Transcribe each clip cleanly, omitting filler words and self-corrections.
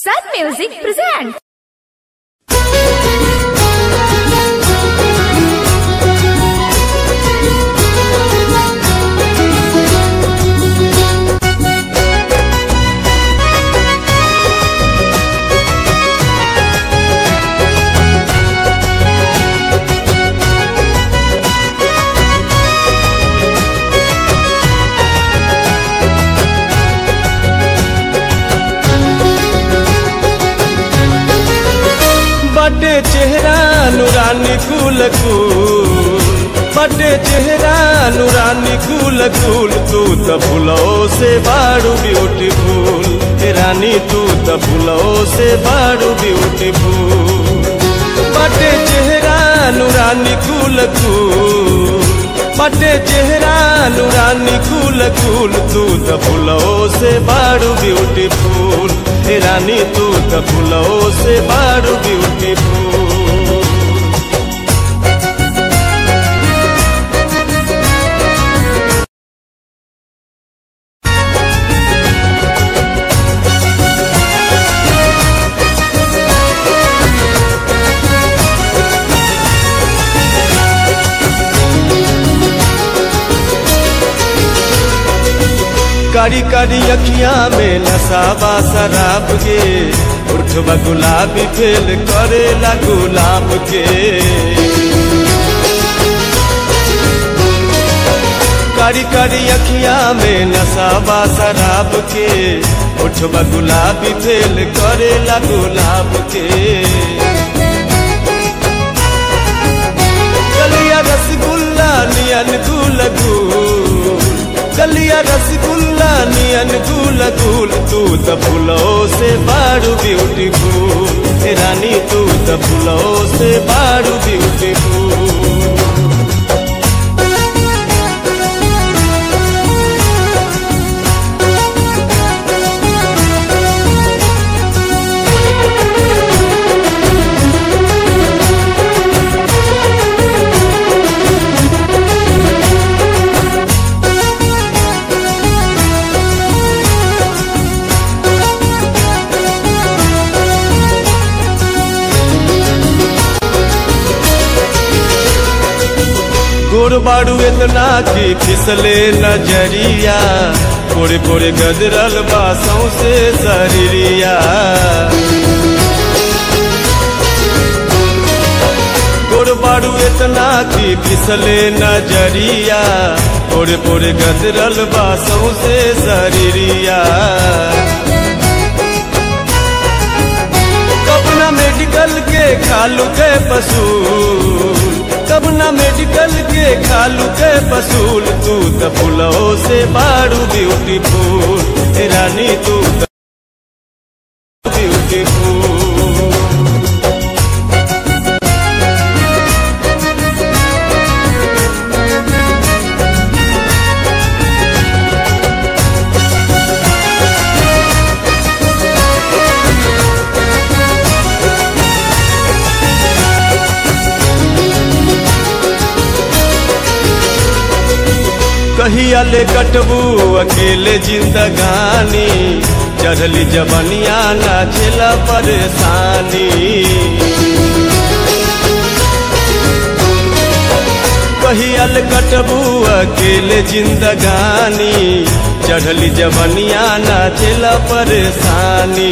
Sun Music presents. बड़े चेहरा नूरानी कुल कुल, बड़े चेहरा नूरानी कुल कुल, तू तो फूलो से बारू ब्यूटीफुल, रानी तू तो फूलो से बारू ब्यूटीफुल। बड़े चेहरा नूरानी कुल कुल, बड़े चेहरा नूरानी कुल कुल, तू तो फूलो से बारू ब्यूटीफुल, रानी तू तो फूलो से बारू ब्यूटीफुल। कारी कारी अखियां में नसाबा शराब के, उठवा गुलाबी फेल करेला गुलाब के। कारी कारी अखियां में नसाबा शराब के, उठवा गुलाबी फेल करेला गुलाब के। गलिया रसगुल्ला नियन गुल गुल, गलिया रसगुल्ला नियन गुल गुल, तू तो फूलो से बारू ब्यूटीफुल, रानी तू तो फूलो से बारू ब्यूटीफुल। गोर बाड़ू इतना की फिसले नजरिया, कोरे कोरे गजरल बासों से शरीरिया। गोर बाड़ू इतना की फिसले नजरिया, कोरे कोरे गजरल बासों से शरीरिया। कब ना मेडिकल के खालू के पसूल, कब ना मेडिकल के खालू के पसूल, तू तो फूलो से बारू ब्यूटीफुल, रानी तू तो ब्यूटीफुल। कहिया ले कटबू अकेले जिंदगानी, चढ़ली जबनिया ना झेला परेशानी। कहिया ले कटबू अकेले जिंदगानी, चढ़ली जबनिया ना झेला परेशानी।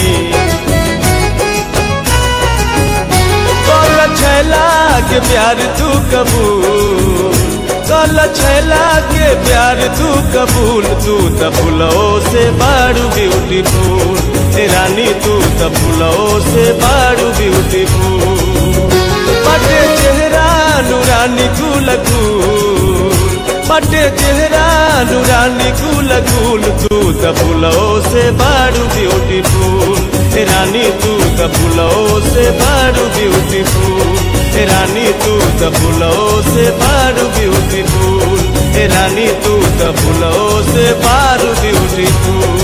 कल छैला के प्यार तू कबूल, कल छैला के प्यार तू कबूल, तू तो फूलो से बारू ब्यूटीफुल, रानी तू तो फूलो से बारू ब्यूटीफुल। बड़े चेहरा नूरानी कुल कुल, बड़े चेहरा नूरानी कुल कुल, तू तो फूलो से बारू ब्यूटीफुल, रानी तू तो फूलो से बारू ब्यूटीफुल, रानी तू तो फूलो से बारू ब्यूटीफुल, रानी तू तो फूलो से बारू ब्यूटीफुल।